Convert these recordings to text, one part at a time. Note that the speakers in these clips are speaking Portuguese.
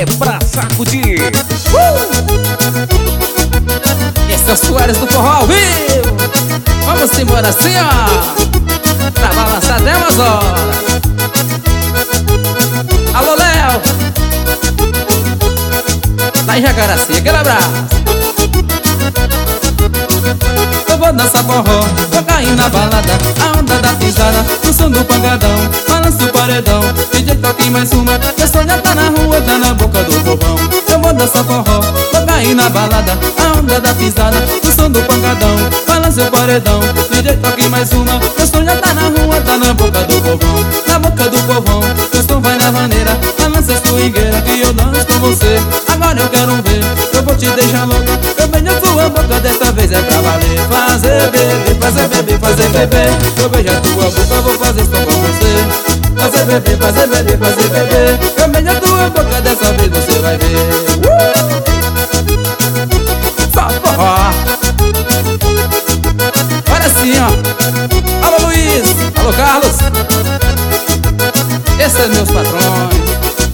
é pra sacudir. Esse é o Soares do forró ao vivo. Vamos embora assim, ó, pra balançar até umas horas. Alô, Léo, lá em Jacaraci, aquele abraço. Eu vou dançar forró, vou cair na balada, a onda da pisada, no som do pancadão, balança o paredão, DJ toque mais uma, meu sonho tá na rua, tá na boca do povão. Eu vou dançar forró, vou cair na balada, a onda da pisada, no som do pancadão, balança o paredão, DJ toque mais uma, meu sonho tá na rua, tá na boca do povão. Na boca do povão, meu som vai na maneira, balança a swingueira que eu danço com você. Agora eu quero ver, eu vou te deixar louca, eu venho a tua boca, dessa vez é pra valer. Fazer bebê, fazer bebê, fazer bebê, eu beijo a tua boca, vou fazer só com você. Fazer bebê, fazer bebê, fazer bebê, eu beijo a tua boca, dessa vez você vai ver. Só forró. Olha assim, ó. Alô, Luiz, alô, Carlos, esses são meus patrões.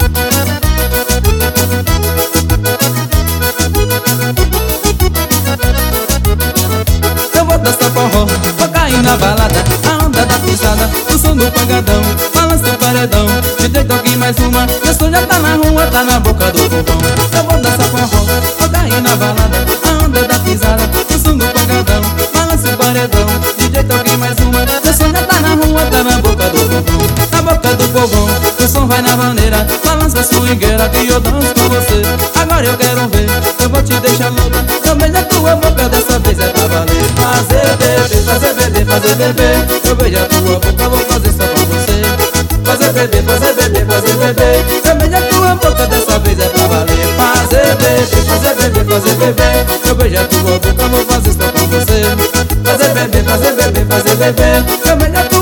Dança forró, vou cair na balada, a onda da pisada, o som do pancadão, balança o paredão, DJ toque mais uma, meu sonho já tá na rua, tá na boca do povão. Eu vou dançar forró, vou cair na balada, a onda da pisada, o som do pancadão, balança o paredão, DJ toque mais uma, meu sonho já tá na rua, tá na boca do povão. Na boca do povão, meu som vai na maneira, balança a swingueira que eu danço com você. Agora eu quero ver, eu vou te deixar louca, eu beijo a tua boca, dessa vez é pra valer. Fazer bebê, fazer bebê, fazer bebê, eu beijo a tua boca, vou fazer só pra você. Fazer bebê, fazer bebê, fazer bebê, eu beijo a tua boca, dessa vez é pra valer. Fazer bebê, fazer bebê, fazer bebê, eu beijo a tua boca, vou fazer só pra você. Fazer bebê, fazer bebê, fazer bebê, eu beijo a tua